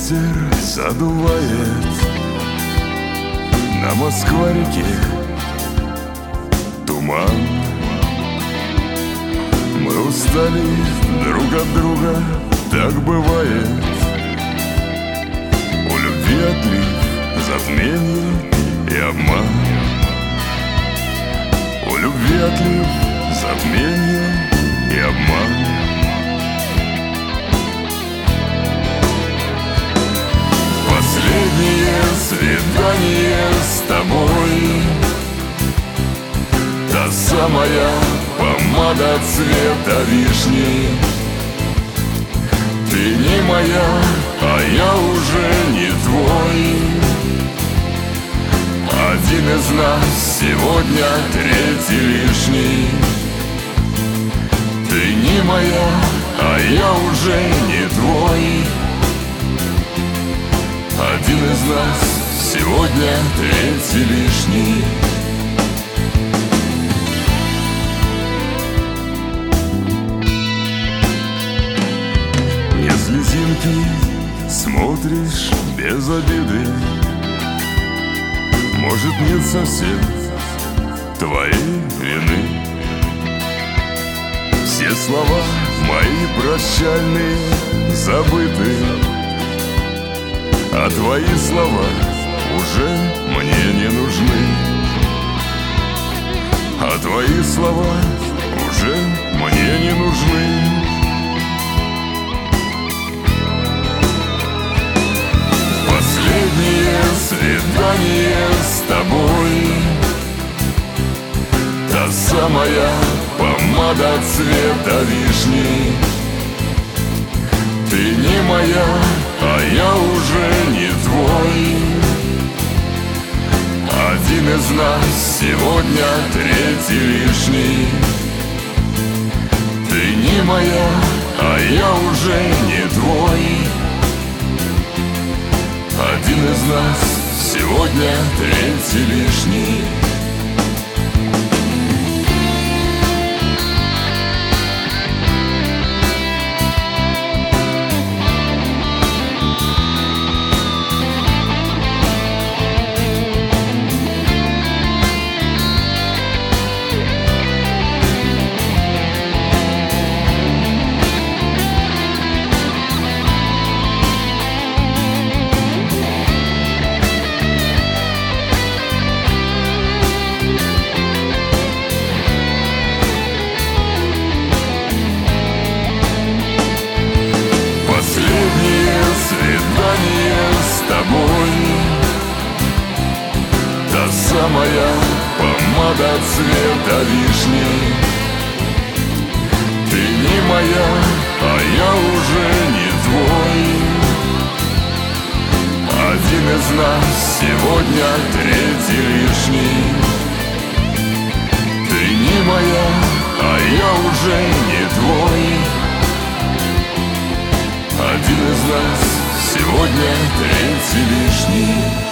Ветер задувает на Москва-реке туман. Мы устали друг от друга, так бывает. У любви отлив, затмение и обман. У любви отлив, затмение и обман. Последнее свидание с тобой, та самая помада цвета вишни. Ты не моя, а я уже не твой. Один из нас сегодня третий лишний. Ты не моя, а я уже не твой. Один из нас сегодня третий лишний. Не слезинки, смотришь без обиды. Может, нет совсем твоей вины. Все слова мои прощальные забыты, а твои слова уже мне не нужны. А твои слова уже мне не нужны. Последнее свидание с тобой, та самая помада цвета вишни. Ты не моя, а я уже не твой. Один из нас сегодня третий лишний. Ты не моя, а я уже не твой. Один из нас сегодня третий лишний. Свидание с тобой, та самая помада цвета вишни. Ты не моя, а я уже не твой. Один из нас сегодня третий лишний. Ты не моя, а я уже не твой. Один из нас сегодня третий лишний.